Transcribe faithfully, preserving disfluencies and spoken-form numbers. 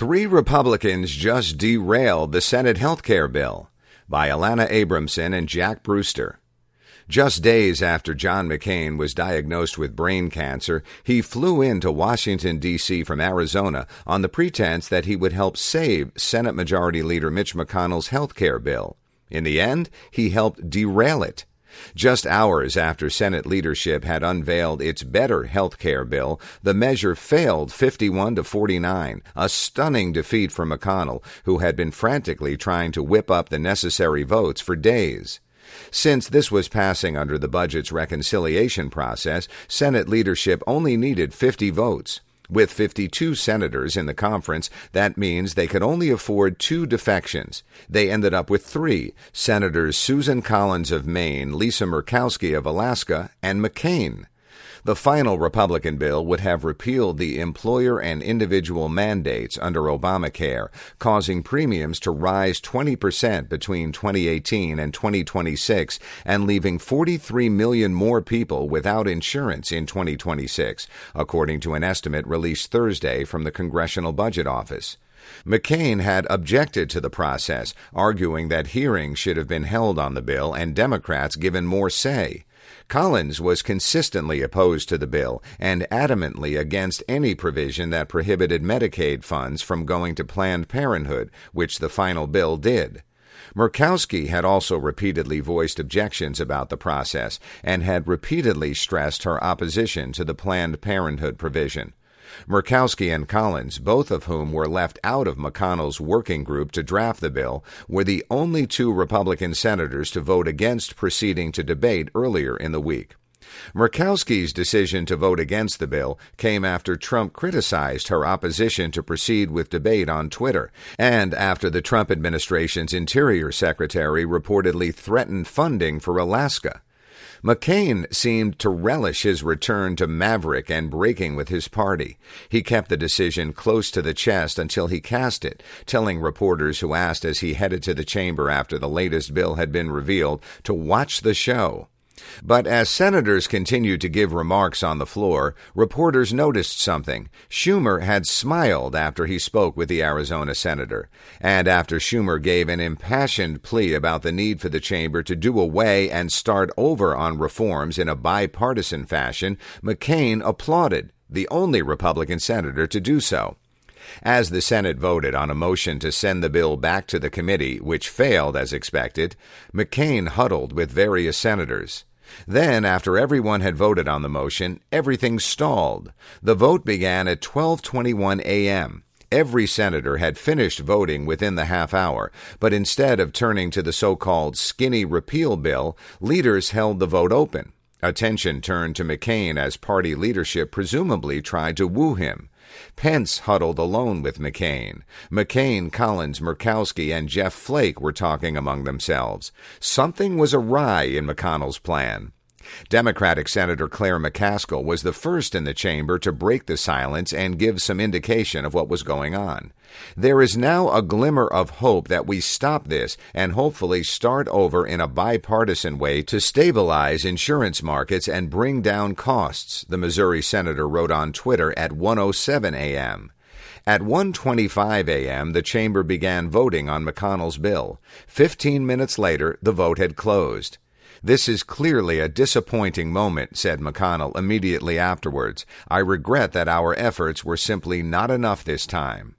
Three Republicans just derailed the Senate health care bill, by Alana Abramson and Jack Brewster. Just days after John McCain was diagnosed with brain cancer, he flew into Washington, D C from Arizona on the pretense that he would help save Senate Majority Leader Mitch McConnell's health care bill. In the end, he helped derail it. Just hours after Senate leadership had unveiled its better health care bill, the measure failed fifty-one to forty-nine, a stunning defeat for McConnell, who had been frantically trying to whip up the necessary votes for days. Since this was passing under the budget's reconciliation process, Senate leadership only needed fifty votes. With fifty-two senators in the conference, that means they could only afford two defections. They ended up with three: Senators Susan Collins of Maine, Lisa Murkowski of Alaska, and McCain. The final Republican bill would have repealed the employer and individual mandates under Obamacare, causing premiums to rise twenty percent between twenty eighteen and twenty twenty-six and leaving forty-three million more people without insurance in twenty twenty-six, according to an estimate released Thursday from the Congressional Budget Office. McCain had objected to the process, arguing that hearings should have been held on the bill and Democrats given more say. Collins was consistently opposed to the bill and adamantly against any provision that prohibited Medicaid funds from going to Planned Parenthood, which the final bill did. Murkowski had also repeatedly voiced objections about the process and had repeatedly stressed her opposition to the Planned Parenthood provision. Murkowski and Collins, both of whom were left out of McConnell's working group to draft the bill, were the only two Republican senators to vote against proceeding to debate earlier in the week. Murkowski's decision to vote against the bill came after Trump criticized her opposition to proceed with debate on Twitter, and after the Trump administration's Interior Secretary reportedly threatened funding for Alaska. McCain seemed to relish his return to maverick and breaking with his party. He kept the decision close to the chest until he cast it, telling reporters who asked as he headed to the chamber after the latest bill had been revealed to watch the show. But as senators continued to give remarks on the floor, reporters noticed something. Schumer had smiled after he spoke with the Arizona senator. And after Schumer gave an impassioned plea about the need for the chamber to do away and start over on reforms in a bipartisan fashion, McCain applauded, the only Republican senator to do so. As the Senate voted on a motion to send the bill back to the committee, which failed as expected, McCain huddled with various senators. Then, after everyone had voted on the motion, everything stalled. The vote began at twelve twenty-one a.m. Every senator had finished voting within the half hour, but instead of turning to the so-called skinny repeal bill, leaders held the vote open. Attention turned to McCain as party leadership presumably tried to woo him. Pence huddled alone with McCain. McCain, Collins, Murkowski, and Jeff Flake were talking among themselves. Something was awry in McConnell's plan. Democratic Senator Claire McCaskill was the first in the chamber to break the silence and give some indication of what was going on. There is now a glimmer of hope that we stop this and hopefully start over in a bipartisan way to stabilize insurance markets and bring down costs, the Missouri senator wrote on Twitter at one oh seven a.m. At one twenty-five a.m., the chamber began voting on McConnell's bill. Fifteen minutes later, the vote had closed. "This is clearly a disappointing moment," said McConnell immediately afterwards. "I regret that our efforts were simply not enough this time."